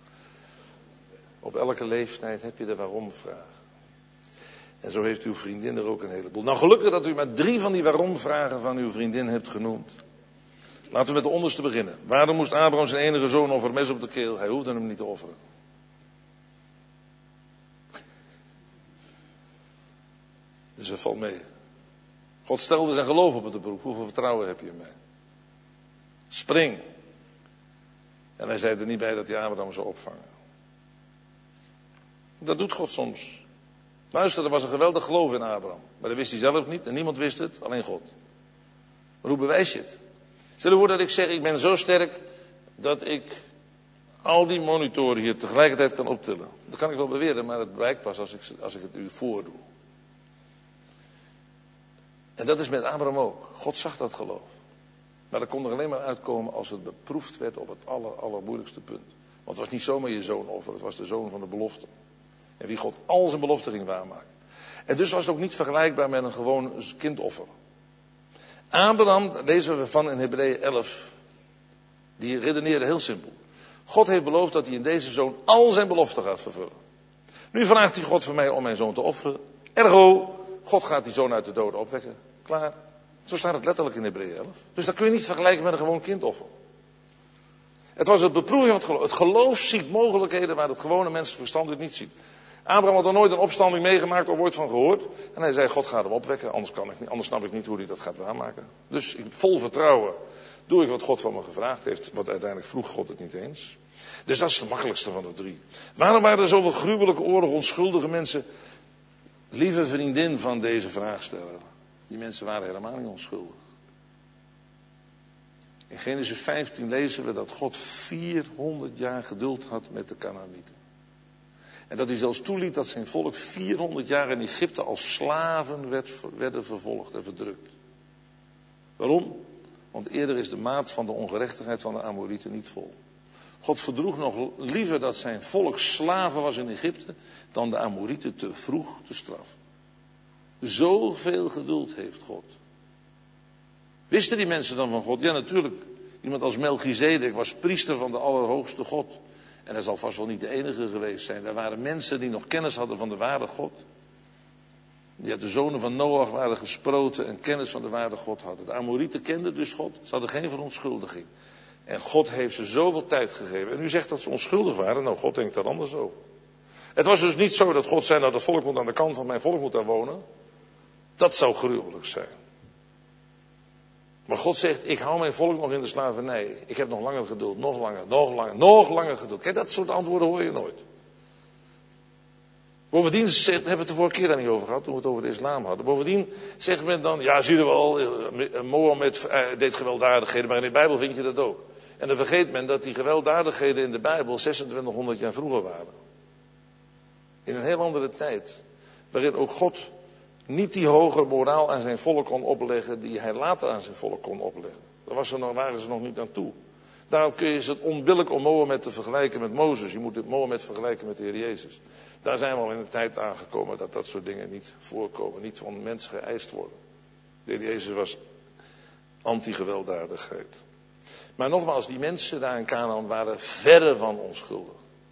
Op elke leeftijd heb je de waarom-vraag. En zo heeft uw vriendin er ook een heleboel. Nou, gelukkig dat u maar drie van die waarom-vragen van uw vriendin hebt genoemd. Laten we met de onderste beginnen. Waarom moest Abraham zijn enige zoon offeren, mes op de keel? Hij hoefde hem niet te offeren. Dus dat valt mee. God stelde zijn geloof op het beroep. Hoeveel vertrouwen heb je in mij? Spring. En hij zei er niet bij dat hij Abraham zou opvangen. Dat doet God soms. Luister, er was een geweldig geloof in Abraham. Maar dat wist hij zelf niet en niemand wist het, alleen God. Maar hoe bewijs je het? Stel je voor dat ik zeg, ik ben zo sterk dat ik al die monitoren hier tegelijkertijd kan optillen. Dat kan ik wel beweren, maar het blijkt pas als ik, als ik het u voordoe. En dat is met Abraham ook. God zag dat geloof. Maar dat kon er alleen maar uitkomen als het beproefd werd op het aller, allermoeilijkste punt. Want het was niet zomaar je zoon offer, het was de zoon van de belofte. En wie God al zijn belofte ging waarmaken. En dus was het ook niet vergelijkbaar met een gewoon kindoffer. Abraham, lezen we van in Hebreeën elf, die redeneerde heel simpel. God heeft beloofd dat hij in deze zoon al zijn beloften gaat vervullen. Nu vraagt hij God van mij om mijn zoon te offeren. Ergo, God gaat die zoon uit de doden opwekken. Klaar. Zo staat het letterlijk in Hebreeën elf. Dus dat kun je niet vergelijken met een gewoon kindoffer. Het was het beproeving van het geloof. Het geloof ziet mogelijkheden waar het gewone mensenverstand het niet ziet. Abraham had er nooit een opstanding meegemaakt of ooit van gehoord. En hij zei, God gaat hem opwekken, anders, kan ik niet, anders snap ik niet hoe hij dat gaat waarmaken. Dus in vol vertrouwen doe ik wat God van me gevraagd heeft. Want uiteindelijk vroeg God het niet eens. Dus dat is de makkelijkste van de drie. Waarom waren er zoveel gruwelijke oorlog, onschuldige mensen? Lieve vriendin van deze vraagsteller. Die mensen waren helemaal niet onschuldig. In Genesis vijftien lezen we dat God vierhonderd jaar geduld had met de Kanaanieten. En dat hij zelfs toeliet dat zijn volk vierhonderd jaar in Egypte als slaven werd, werden vervolgd en verdrukt. Waarom? Want eerder is de maat van de ongerechtigheid van de Amorieten niet vol. God verdroeg nog liever dat zijn volk slaven was in Egypte dan de Amorieten te vroeg te straffen. Zoveel geduld heeft God. Wisten die mensen dan van God? Ja, natuurlijk. Iemand als Melchizedek was priester van de Allerhoogste God. En hij zal vast wel niet de enige geweest zijn. Er waren mensen die nog kennis hadden van de ware God. Die uit de zonen van Noach waren gesproten en kennis van de ware God hadden. De Amorieten kenden dus God. Ze hadden geen verontschuldiging. En God heeft ze zoveel tijd gegeven. En u zegt dat ze onschuldig waren. Nou, God denkt daar anders over. Het was dus niet zo dat God zei, nou, dat volk moet aan de kant van mijn volk moet daar wonen. Dat zou gruwelijk zijn. Maar God zegt, ik hou mijn volk nog in de slavernij. Ik heb nog langer geduld, nog langer, nog langer, nog langer geduld. Kijk, dat soort antwoorden hoor je nooit. Bovendien, hebben we het de vorige keer daar niet over gehad, toen we het over de islam hadden. Bovendien zegt men dan, ja zie je wel, Mohammed deed gewelddadigheden, maar in de Bijbel vind je dat ook. En dan vergeet men dat die gewelddadigheden in de Bijbel zesentwintighonderd jaar vroeger waren. In een heel andere tijd. Waarin ook God niet die hogere moraal aan zijn volk kon opleggen die hij later aan zijn volk kon opleggen. Daar was er nog, waren ze nog niet aan toe. Daarom kun je, is het onbillijk om Mohammed te vergelijken met Mozes. Je moet het Mohammed vergelijken met de Heer Jezus. Daar zijn we al in de tijd aangekomen dat dat soort dingen niet voorkomen. Niet van mensen geëist worden. De Heer Jezus was anti-gewelddadigheid. Maar nogmaals, die mensen daar in Canaan waren verre van onschuldig.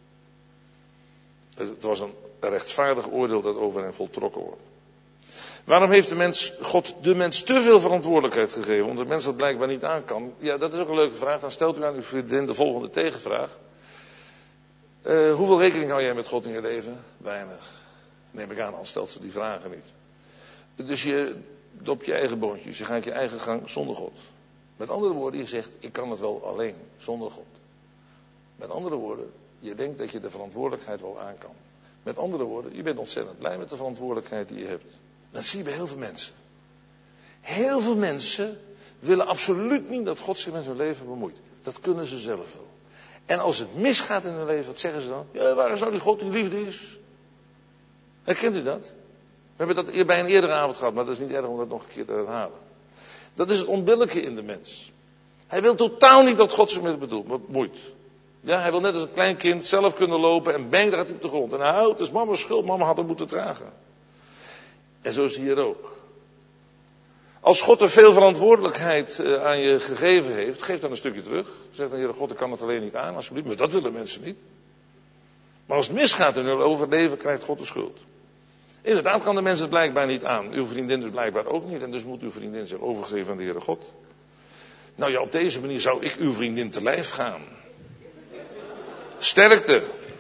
Het was een rechtvaardig oordeel dat over hen voltrokken wordt. Waarom heeft de mens, God de mens te veel verantwoordelijkheid gegeven? Omdat de mens dat blijkbaar niet aan kan. Ja, dat is ook een leuke vraag. Dan stelt u aan uw vriendin de volgende tegenvraag. Uh, hoeveel rekening hou jij met God in je leven? Weinig. Neem ik aan, al stelt ze die vragen niet. Dus je dopt je eigen boontjes. Je gaat je eigen gang zonder God. Met andere woorden, je zegt, ik kan het wel alleen, zonder God. Met andere woorden, je denkt dat je de verantwoordelijkheid wel aan kan. Met andere woorden, je bent ontzettend blij met de verantwoordelijkheid die je hebt. Dat zie je bij heel veel mensen. Heel veel mensen willen absoluut niet dat God zich met hun leven bemoeit. Dat kunnen ze zelf wel. En als het misgaat in hun leven, wat zeggen ze dan? Ja, waar is nou die God die liefde is? Herkent u dat? We hebben dat bij een eerdere avond gehad, maar dat is niet erg om dat nog een keer te herhalen. Dat is het onbillijke in de mens. Hij wil totaal niet dat God zich met hem bemoeit. Ja, hij wil net als een klein kind zelf kunnen lopen en bang, daar gaat hij op de grond. En hij houdt, het is mama's schuld, mama had hem moeten dragen. En zo is het hier ook. Als God er veel verantwoordelijkheid aan je gegeven heeft, geef dan een stukje terug. Zeg dan, Heere God, ik kan het alleen niet aan, alsjeblieft. Maar dat willen mensen niet. Maar als het misgaat in hun overleven, krijgt God de schuld. Inderdaad kan de mensen het blijkbaar niet aan. Uw vriendin dus blijkbaar ook niet. En dus moet uw vriendin zich overgeven aan de Heere God. Nou ja, op deze manier zou ik uw vriendin te lijf gaan. Sterkte.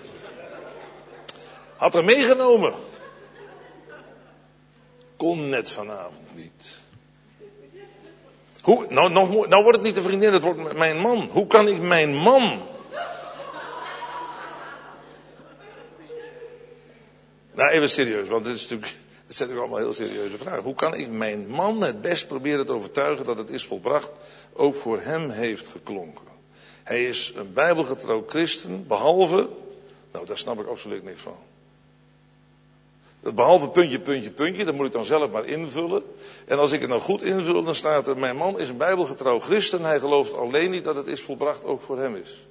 Had er meegenomen. Kon net vanavond niet. Hoe, nou, nou, nou wordt het niet de vriendin, het wordt mijn man. Hoe kan ik mijn man... Nou, even serieus, want dit is natuurlijk, dit zijn natuurlijk allemaal heel serieuze vragen. Hoe kan ik mijn man het best proberen te overtuigen dat het is volbracht, ook voor hem heeft geklonken? Hij is een bijbelgetrouw christen, behalve, nou daar snap ik absoluut niks van. Behalve puntje, puntje, puntje, dat moet ik dan zelf maar invullen. En als ik het nou goed invul, dan staat er, mijn man is een bijbelgetrouw christen, hij gelooft alleen niet dat het is volbracht, ook voor hem is.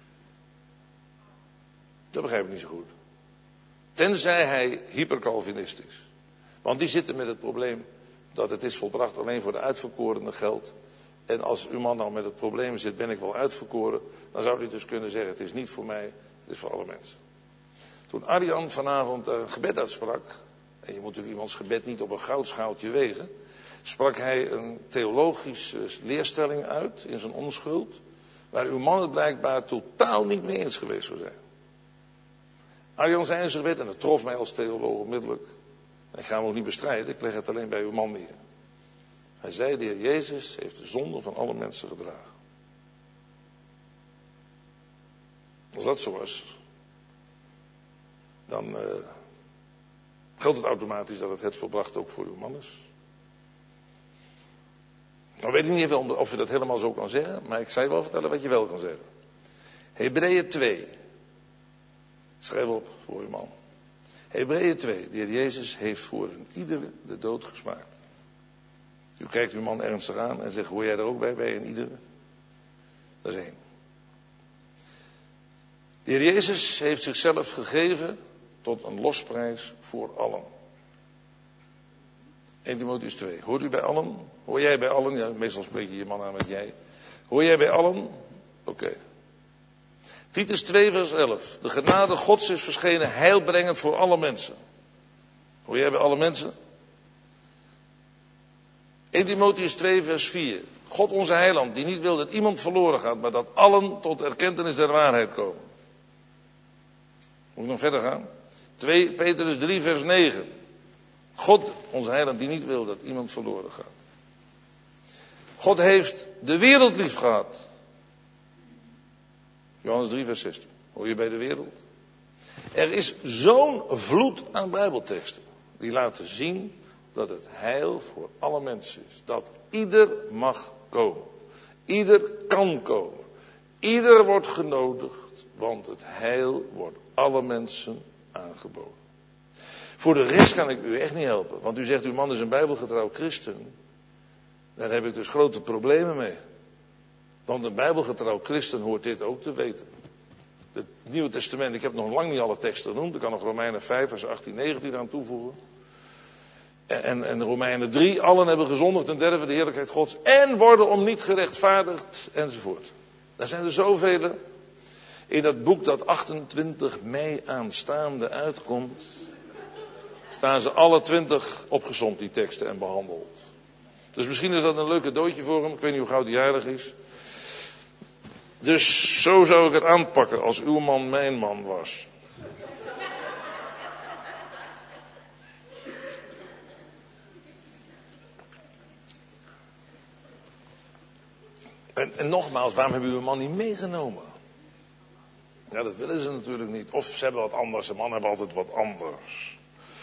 Dat begrijp ik niet zo goed. Tenzij hij hypercalvinist is. Want die zitten met het probleem dat het is volbracht alleen voor de uitverkorenen geldt. En als uw man nou met het probleem zit, ben ik wel uitverkoren. Dan zou hij dus kunnen zeggen, het is niet voor mij, het is voor alle mensen. Toen Arjan vanavond een gebed uitsprak, en je moet natuurlijk iemands gebed niet op een goudschaaltje wegen, sprak hij een theologische leerstelling uit in zijn onschuld, waar uw man het blijkbaar totaal niet mee eens geweest zou zijn. Arjan zei in zijn gebed, en dat trof mij als theoloog onmiddellijk. Ik ga hem ook niet bestrijden, ik leg het alleen bij uw man neer. Hij zei, de Heer Jezus heeft de zonde van alle mensen gedragen. Als dat zo was, dan uh, geldt het automatisch dat het het volbracht ook voor uw man is. Nou weet ik niet even of je dat helemaal zo kan zeggen, maar ik zal je wel vertellen wat je wel kan zeggen. Hebreeën twee. Schrijf op voor uw man. Hebreeën twee. De Heer Jezus heeft voor een ieder de dood gesmaakt. U kijkt uw man ernstig aan en zegt, hoor jij er ook bij, bij een ieder? Dat is één. De Heer Jezus heeft zichzelf gegeven tot een losprijs voor allen. Eerste Timotheüs twee. Hoort u bij allen? Hoor jij bij allen? Ja, meestal spreek je je man aan met jij. Hoor jij bij allen? Oké. Okay. Titus twee vers elf. De genade Gods is verschenen heilbrengend voor alle mensen. Hoor jij bij alle mensen? Eerste Timotheüs twee vers vier. God onze heiland, die niet wil dat iemand verloren gaat, maar dat allen tot erkentenis der waarheid komen. Moet ik nog verder gaan? twee Petrus drie vers negen. God onze heiland, die niet wil dat iemand verloren gaat. God heeft de wereld lief gehad. Johannes drie vers zestien. Hoor je bij de wereld? Er is zo'n vloed aan bijbelteksten. Die laten zien dat het heil voor alle mensen is. Dat ieder mag komen. Ieder kan komen. Ieder wordt genodigd. Want het heil wordt alle mensen aangeboden. Voor de rest kan ik u echt niet helpen. Want u zegt uw man is een bijbelgetrouw christen. Daar heb ik dus grote problemen mee. Want een bijbelgetrouw christen hoort dit ook te weten. Het Nieuwe Testament, ik heb nog lang niet alle teksten genoemd. Ik kan nog Romeinen vijf vers achttien, negentien aan toevoegen. En, en, en Romeinen drie, allen hebben gezondigd en derven de heerlijkheid Gods. En worden om niet gerechtvaardigd enzovoort. Daar zijn er zoveel. In dat boek dat achtentwintig mei aanstaande uitkomt, staan ze alle twintig opgesomd, die teksten, en behandeld. Dus misschien is dat een leuk cadeautje voor hem. Ik weet niet hoe gauw die jarig is. Dus zo zou ik het aanpakken als uw man mijn man was. En, en nogmaals, waarom hebben u uw man niet meegenomen? Ja, dat willen ze natuurlijk niet. Of ze hebben wat anders. De mannen hebben altijd wat anders.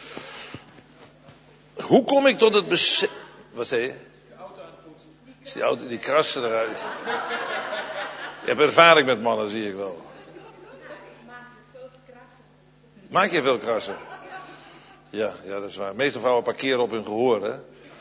Hoe kom ik tot het besef... Wat zei je? De auto aan het poetsen. Is die auto, die krassen eruit. Je hebt ervaring met mannen, zie ik wel. Maak je veel krassen? Ja, ja, dat is waar. Meeste vrouwen parkeren op hun gehoor, hè?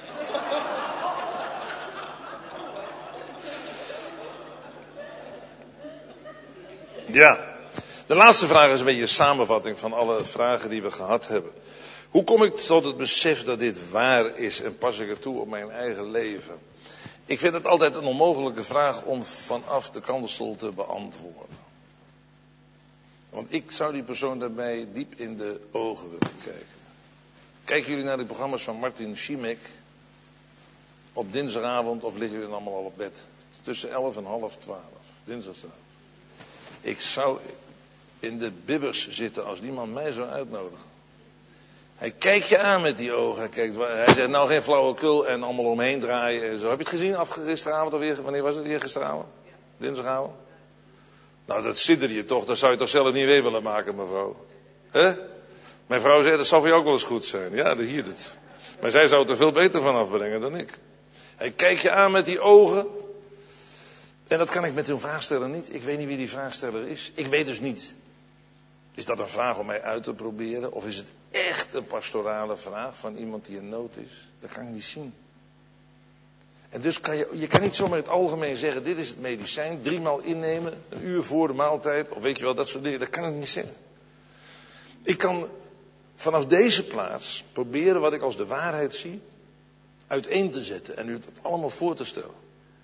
Ja. De laatste vraag is een beetje een samenvatting van alle vragen die we gehad hebben. Hoe kom ik tot het besef dat dit waar is en pas ik het toe op mijn eigen leven? Ik vind het altijd een onmogelijke vraag om vanaf de kandelstoel te beantwoorden. Want ik zou die persoon daarbij diep in de ogen willen kijken. Kijken jullie naar de programma's van Martin Schimek op dinsdagavond of liggen jullie allemaal al op bed? Tussen elf en half twaalf, dinsdagavond. Ik zou in de bibbers zitten als die man mij zou uitnodigen. Hij kijkt je aan met die ogen. Hij, kijkt, hij zegt nou geen flauwekul en allemaal omheen draaien en zo. Heb je het gezien afgisteravond of weer? Wanneer was het hier gisteravond? Dinsdagavond? Nou, dat sidder je toch. Dat zou je toch zelf niet weer willen maken, mevrouw? Hè? Mijn vrouw zei, dat zal voor jou ook wel eens goed zijn. Ja, dat hier het. Maar zij zou het er veel beter van afbrengen dan ik. Hij kijkt je aan met die ogen. En dat kan ik met een vraagsteller niet. Ik weet niet wie die vraagsteller is. Ik weet dus niet. Is dat een vraag om mij uit te proberen? Of is het echt een pastorale vraag van iemand die in nood is? Dat kan ik niet zien. En dus kan je, je kan niet zomaar in het algemeen zeggen, dit is het medicijn, driemaal innemen, een uur voor de maaltijd, of weet je wel, dat soort dingen. Dat kan ik niet zeggen. Ik kan vanaf deze plaats proberen wat ik als de waarheid zie, uiteen te zetten en u het allemaal voor te stellen.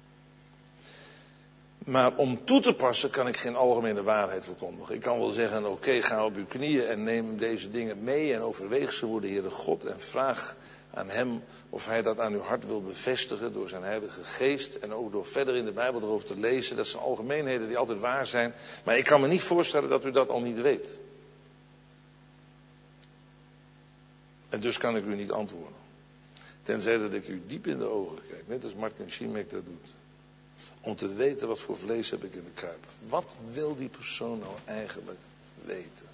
Maar om toe te passen kan ik geen algemene waarheid verkondigen. Ik kan wel zeggen, oké, okay, ga op uw knieën en neem deze dingen mee en overweeg ze voor de Heere God en vraag aan hem of hij dat aan uw hart wil bevestigen door zijn Heilige Geest en ook door verder in de Bijbel erover te lezen. Dat zijn algemeenheden die altijd waar zijn, maar ik kan me niet voorstellen dat u dat al niet weet. En dus kan ik u niet antwoorden. Tenzij dat ik u diep in de ogen kijk, net als Martin Schimek dat doet. Om te weten wat voor vlees heb ik in de kuip. Wat wil die persoon nou eigenlijk weten?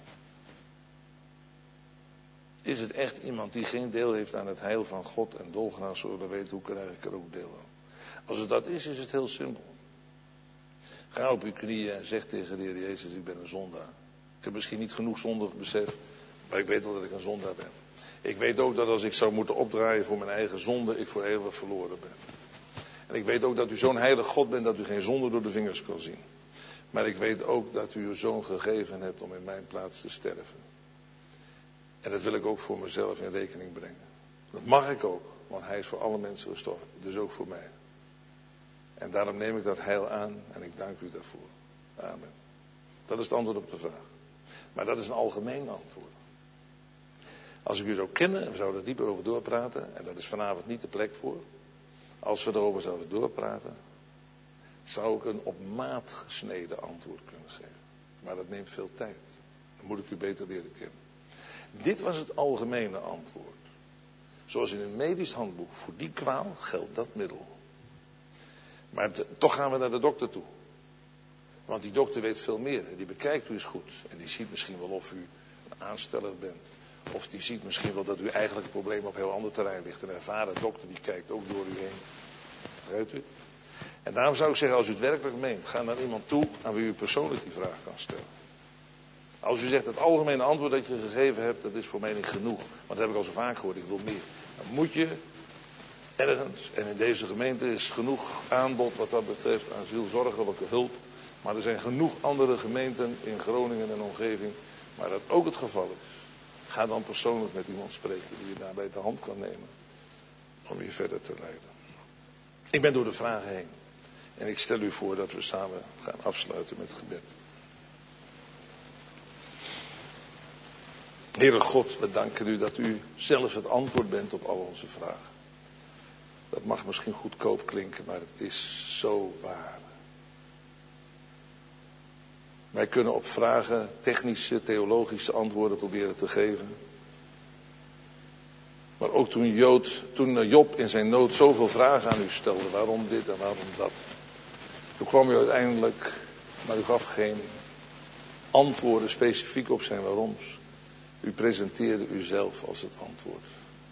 Is het echt iemand die geen deel heeft aan het heil van God en dolgraag zullen weten hoe krijg ik er ook deel aan? Als het dat is, is het heel simpel. Ga op uw knieën en zeg tegen de Heer Jezus, ik ben een zondaar. Ik heb misschien niet genoeg zondig besef, maar ik weet wel dat ik een zondaar ben. Ik weet ook dat als ik zou moeten opdraaien voor mijn eigen zonde, ik voor eeuwig verloren ben. En ik weet ook dat u zo'n heilig God bent dat u geen zonde door de vingers kan zien. Maar ik weet ook dat u uw zoon gegeven hebt om in mijn plaats te sterven. En dat wil ik ook voor mezelf in rekening brengen. Dat mag ik ook, want hij is voor alle mensen gestorven. Dus ook voor mij. En daarom neem ik dat heil aan en ik dank u daarvoor. Amen. Dat is het antwoord op de vraag. Maar dat is een algemeen antwoord. Als ik u zou kennen en we zouden er dieper over doorpraten, en dat is vanavond niet de plek voor. Als we erover zouden doorpraten, zou ik een op maat gesneden antwoord kunnen geven. Maar dat neemt veel tijd. Dan moet ik u beter leren kennen. Dit was het algemene antwoord. Zoals in een medisch handboek voor die kwaal geldt dat middel. Maar de, toch gaan we naar de dokter toe. Want die dokter weet veel meer. En die bekijkt u eens goed. En die ziet misschien wel of u een aansteller bent. Of die ziet misschien wel dat u eigenlijk het probleem op een heel ander terrein ligt. Een ervaren dokter die kijkt ook door u heen. Begrijpt u? En daarom zou ik zeggen, als u het werkelijk meent, ga naar iemand toe aan wie u persoonlijk die vraag kan stellen. Als u zegt, het algemene antwoord dat je gegeven hebt, dat is voor mij niet genoeg. Want dat heb ik al zo vaak gehoord, ik wil meer. Dan moet je ergens, en in deze gemeente is genoeg aanbod wat dat betreft aan zielzorgelijke hulp. Maar er zijn genoeg andere gemeenten in Groningen en omgeving waar dat ook het geval is. Ga dan persoonlijk met iemand spreken die je daarbij de hand kan nemen om je verder te leiden. Ik ben door de vragen heen. En ik stel u voor dat we samen gaan afsluiten met gebed. Heere God, we danken u dat u zelf het antwoord bent op al onze vragen. Dat mag misschien goedkoop klinken, maar het is zo waar. Wij kunnen op vragen technische, theologische antwoorden proberen te geven. Maar ook toen, Jood, toen Job in zijn nood zoveel vragen aan u stelde, waarom dit en waarom dat. Toen kwam u uiteindelijk, maar u gaf geen antwoorden specifiek op zijn waaroms. U presenteerde uzelf als het antwoord.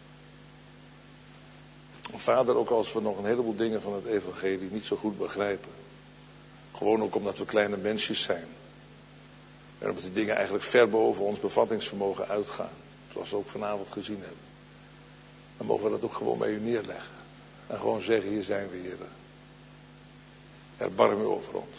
Vader, ook als we nog een heleboel dingen van het evangelie niet zo goed begrijpen. Gewoon ook omdat we kleine mensjes zijn. En omdat die dingen eigenlijk ver boven ons bevattingsvermogen uitgaan. Zoals we ook vanavond gezien hebben. Dan mogen we dat ook gewoon bij u neerleggen. En gewoon zeggen, hier zijn we, Heer. Erbarm u over ons.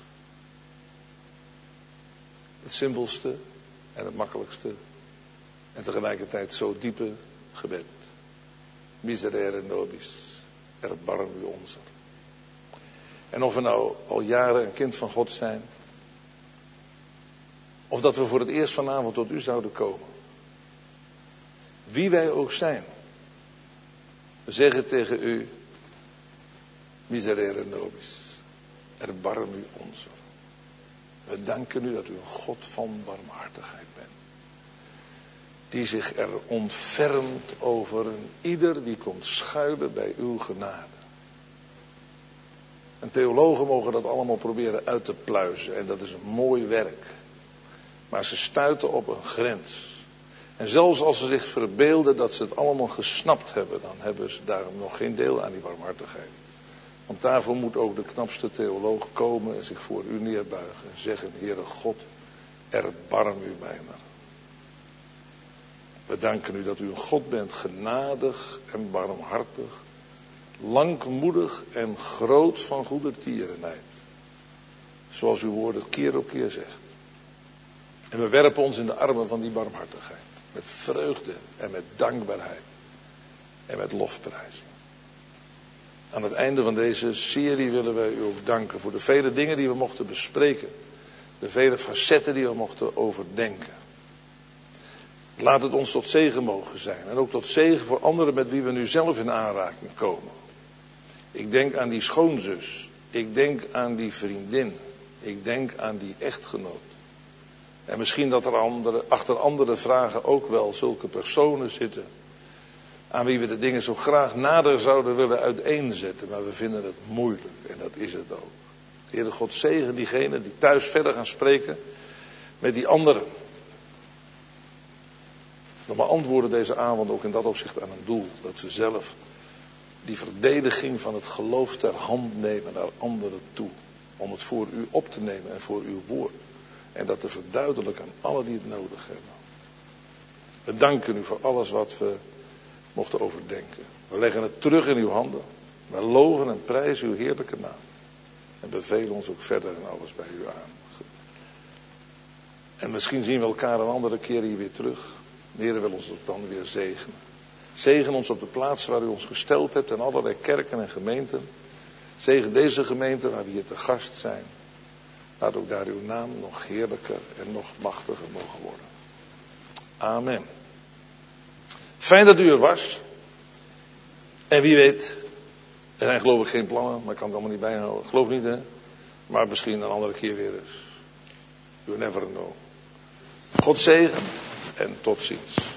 Het simpelste en het makkelijkste. En tegelijkertijd zo diepe gebed. Miserere nobis. Erbarm u onze. En of we nou al jaren een kind van God zijn. Of dat we voor het eerst vanavond tot u zouden komen. Wie wij ook zijn. We zeggen tegen u. Miserere nobis. Erbarm u onze. We danken u dat u een God van barmhartigheid bent. Die zich er ontfermt over een ieder die komt schuilen bij uw genade. En theologen mogen dat allemaal proberen uit te pluizen. En dat is een mooi werk. Maar ze stuiten op een grens. En zelfs als ze zich verbeelden dat ze het allemaal gesnapt hebben, dan hebben ze daarom nog geen deel aan die barmhartigheid. Want daarvoor moet ook de knapste theoloog komen en zich voor u neerbuigen en zeggen, Heere God, erbarm u mijner. We danken u dat u een God bent, genadig en barmhartig, langmoedig en groot van goede tierenheid. Zoals uw woord het keer op keer zegt. En we werpen ons in de armen van die barmhartigheid. Met vreugde en met dankbaarheid. En met lofprijzing. Aan het einde van deze serie willen wij u ook danken voor de vele dingen die we mochten bespreken. De vele facetten die we mochten overdenken. Laat het ons tot zegen mogen zijn. En ook tot zegen voor anderen met wie we nu zelf in aanraking komen. Ik denk aan die schoonzus. Ik denk aan die vriendin. Ik denk aan die echtgenoot. En misschien dat er andere, achter andere vragen ook wel zulke personen zitten. Aan wie we de dingen zo graag nader zouden willen uiteenzetten. Maar we vinden het moeilijk. En dat is het ook. Heere God, zegen diegenen die thuis verder gaan spreken met die anderen. Dan beantwoorden deze avond ook in dat opzicht aan een doel. Dat we zelf die verdediging van het geloof ter hand nemen naar anderen toe. Om het voor u op te nemen en voor uw woord. En dat te verduidelijken aan allen die het nodig hebben. We danken u voor alles wat we mochten overdenken. We leggen het terug in uw handen. We loven en prijzen uw heerlijke naam. En bevelen ons ook verder in alles bij u aan. En misschien zien we elkaar een andere keer hier weer terug. De Heer wil ons dan weer zegenen. Zegen ons op de plaatsen waar u ons gesteld hebt. En allerlei kerken en gemeenten. Zegen deze gemeente waar we hier te gast zijn. Laat ook daar uw naam nog heerlijker en nog machtiger mogen worden. Amen. Fijn dat u er was. En wie weet, er zijn geloof ik geen plannen, maar ik kan het allemaal niet bijhouden. Geloof niet, hè? Maar misschien een andere keer weer eens. You never know. God zegen en tot ziens.